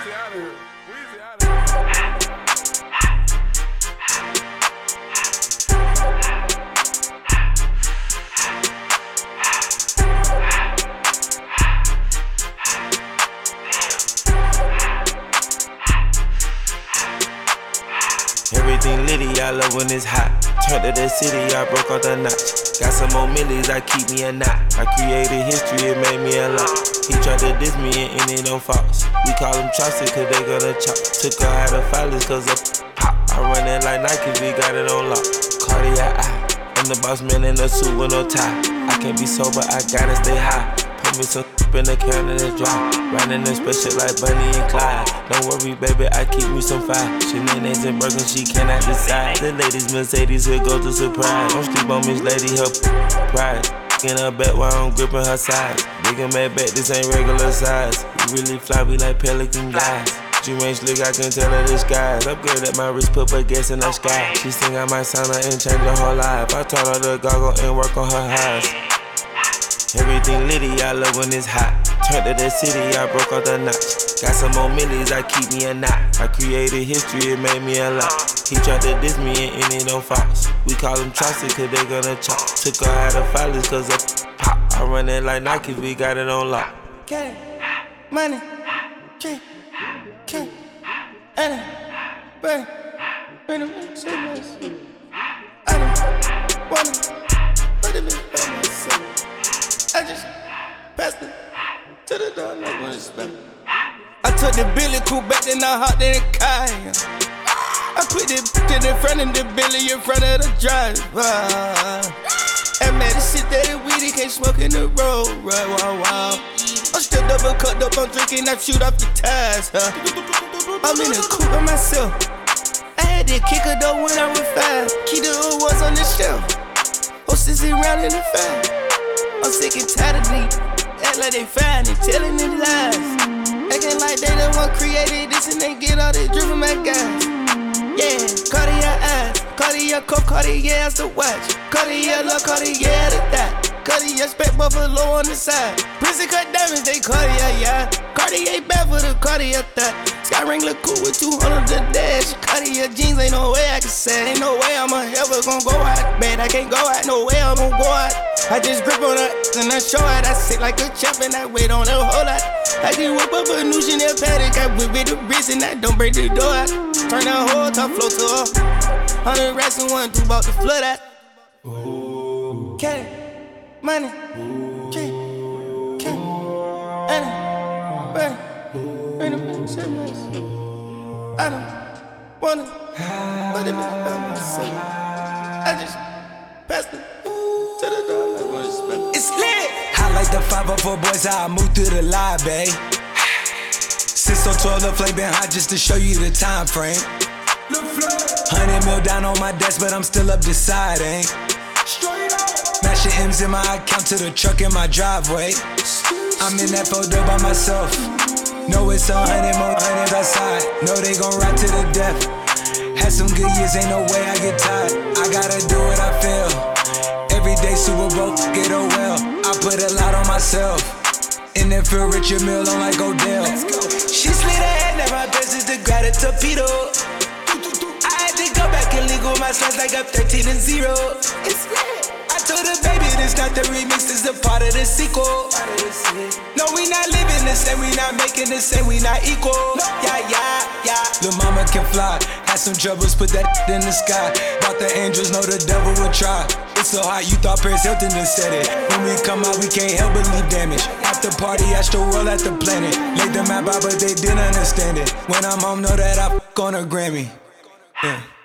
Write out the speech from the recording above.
Weezy out of here. Weezy out of here. Everything litty, I love when it's hot. Turned to the city, I broke off the notch. Got some more millies, I keep me a knot. I created history, it made me a lot. He tried to diss me and it don't false. We call him Chaucer cause they gonna chop. Took her out of filers cause of pop. I run it like Nike, we got it on lock. Cardiac eye, I'm the boss man in a suit with no tie. I can't be sober, I gotta stay high. Put me some in the can and it's dry. Riding this special like Bunny and Clyde. Don't worry, baby, I keep me some fire. Shenanigans and Birkin, she cannot decide. The ladies Mercedes, here go to surprise. Don't sleep on Miss Lady, her pride. In her back while I'm gripping her side. Nigga mad back, this ain't regular size. You really fly, we like pelican guys. You ain't slick, I can tell her disguise. Upgrade at my wrist, put her gas in the sky. She think I might sign her and change her whole life. I taught her to goggle and work on her highs. Everything litty, I love when it's hot. Turned to the city, I broke off the notch. Got some more millies, I keep me a knot. I created history, it made me a lot. He tried to diss me and it don't false. We call him Chaucer cause they gonna chop. Took her out of filers cause of pop. I run it like Nike, we got it on lock. Get it, money, drink, king, and bang, bring it, say my I don't want it, but it be by myself. I just passed it to the door, no one spend. I took the Billy coupe back, then I hopped in the car. I put the in the front of the Billy in front of the driver. And man, this shit that it weedy can't smoke in the road, right? Wow. I'm still double cut up, I'm drinking, I shoot off the tires, huh? I'm in the coupe by myself. I had to kick her though when I was 5. Keep the awards on the shelf. Hostess around in the fire. I'm sick and tired of these. Act like they fine and telling them lies. Acting like they the one created this and they get all this drip from my guys. Yeah, Cartier eyes, Cartier cuff, Cartier as the watch. Cartier look, Cartier the thigh. Cartier spec buffalo on the side. Prison cut diamonds, they Cartier, yeah. Cartier bad for the Cartier thigh. Sky ring look cool with 200 the dash. Cartier jeans, ain't no way I can say. Ain't no way I'm ever gon' go out. Man, I can't go out, no way I'm gon' go out. I just grip on her and I show her. I sit like a champ and I wait on her whole lot. I can whip up a new Chanel paddock. I whip with the wrist and I don't break the door out. Turn that whole top floor to her. 100 racks and one through about the flood out. Cat, money, drink, cat, and bang, bring them shit, I don't want it, but it be by myself. I just passed it to the door, like what it's It's lit! I like the 504 boys, how I move through the live, babe. Since so 12, the flame been hot just to show you the time frame. 100 mil down on my desk, but I'm still up deciding. Mashing M's in my account to the truck in my driveway. I'm in that photo by myself. Know it's 100 more hundreds outside. Know they gon' ride to the death. Had some good years, ain't no way I get tired. I gotta do what I feel. Every day Super Bowl, get a well. I put a lot on myself. And then feel Richard Mill on like Odell. She slid her head, now my best is the grab a torpedo. I had to go back and legal my slides like up 13-0. It's lit. I told her, baby, this not the remix, this a part of the sequel. No, we not living the same, we not making the same, we not equal. Yeah. Lil' mama can fly, had some troubles, put that in the sky. Thought the angels know the devil would try. It's so hot, you thought Paris Hilton done said it. When we come out, we can't help but leave damage. After party, astro world at the planet. Laid the map out, but they didn't understand it. When I'm home, know that I f*** on a Grammy. Yeah.